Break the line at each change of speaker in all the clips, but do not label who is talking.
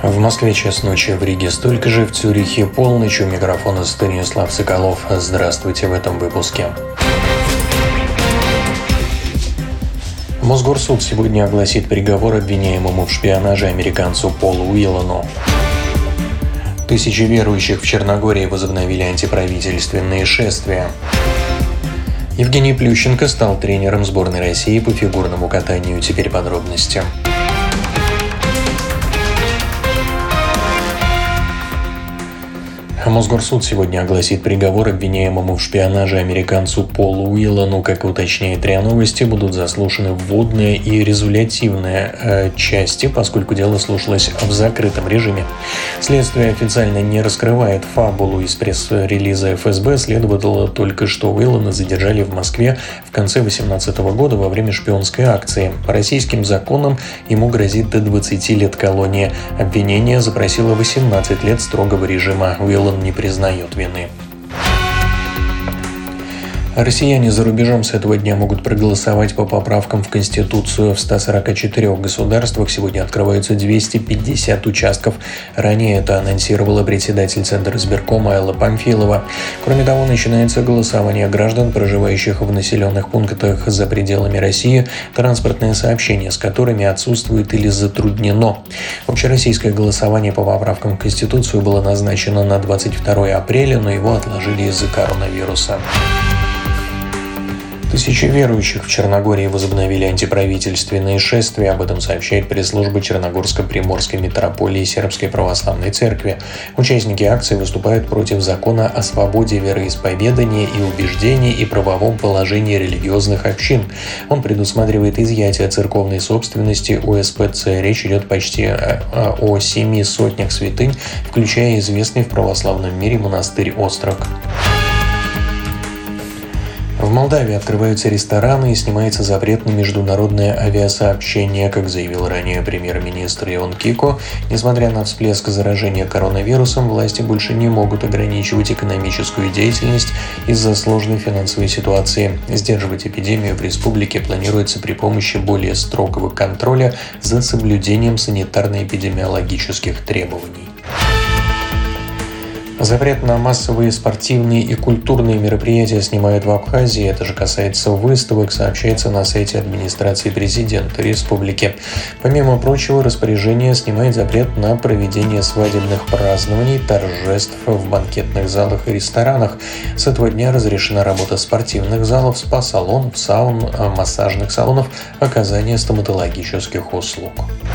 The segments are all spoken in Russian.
В Москве час ночи, в Риге столько же, в Цюрихе полночь. У микрофона Станислав Соколов. Здравствуйте в этом выпуске. Мосгорсуд сегодня огласит приговор обвиняемому в шпионаже американцу Полу Уиллану. Тысячи верующих в Черногории возобновили антиправительственные шествия. Евгений Плющенко стал тренером сборной России по фигурному катанию. Теперь подробности. Мосгорсуд сегодня огласит приговор обвиняемому в шпионаже американцу Полу Уиллану. Как уточняет РИА Новости, будут заслушаны вводная и резолютивная части, поскольку дело слушалось в закрытом режиме. Следствие официально не раскрывает фабулу. Из пресс-релиза ФСБ следовало только, что Уиллана задержали в Москве в конце 2018 года во время шпионской акции. По российским законам ему грозит до 20 лет колонии. Обвинение запросило 18 лет строгого режима. Уиллан не признает вины. Россияне за рубежом с этого дня могут проголосовать по поправкам в Конституцию. В 144 государствах сегодня открываются 250 участков. Ранее это анонсировала председатель Центра избиркома Элла Памфилова. Кроме того, начинается голосование граждан, проживающих в населенных пунктах за пределами России, транспортное сообщение с которыми отсутствует или затруднено. Общероссийское голосование по поправкам в Конституцию было назначено на 22 апреля, но его отложили из-за коронавируса. Тысячи верующих в Черногории возобновили антиправительственные шествия. Об этом сообщает пресс-служба Черногорско-Приморской митрополии Сербской православной церкви. Участники акции выступают против закона о свободе вероисповедания и убеждений и правовом положении религиозных общин. Он предусматривает изъятие церковной собственности у СПЦ. Речь идет почти о 7 сотнях святынь, включая известный в православном мире монастырь Острог. В Молдавии открываются рестораны и снимается запрет на международное авиасообщение, как заявил ранее премьер-министр Ион Кико. Несмотря на всплеск заражения коронавирусом, власти больше не могут ограничивать экономическую деятельность из-за сложной финансовой ситуации. Сдерживать эпидемию в республике планируется при помощи более строгого контроля за соблюдением санитарно-эпидемиологических требований. Запрет на массовые спортивные и культурные мероприятия снимают в Абхазии. Это же касается выставок, сообщается на сайте администрации президента республики. Помимо прочего, распоряжение снимает запрет на проведение свадебных празднований, торжеств в банкетных залах и ресторанах. С этого дня разрешена работа спортивных залов, спа-салонов, саун, массажных салонов, оказание стоматологических услуг.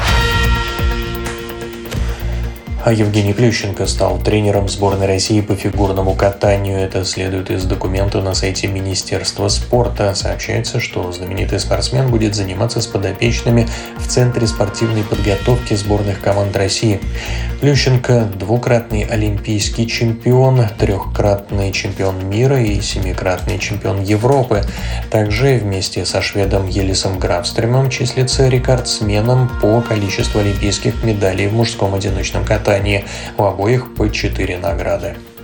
А Евгений Плющенко стал тренером сборной России по фигурному катанию. Это следует из документа на сайте Министерства спорта. Сообщается, что знаменитый спортсмен будет заниматься с подопечными в Центре спортивной подготовки сборных команд России. Плющенко – двукратный олимпийский чемпион, трехкратный чемпион мира и семикратный чемпион Европы. Также вместе со шведом Елисом Графстрёмом числится рекордсменом по количеству олимпийских медалей в мужском одиночном катании. У обоих по 4 награды.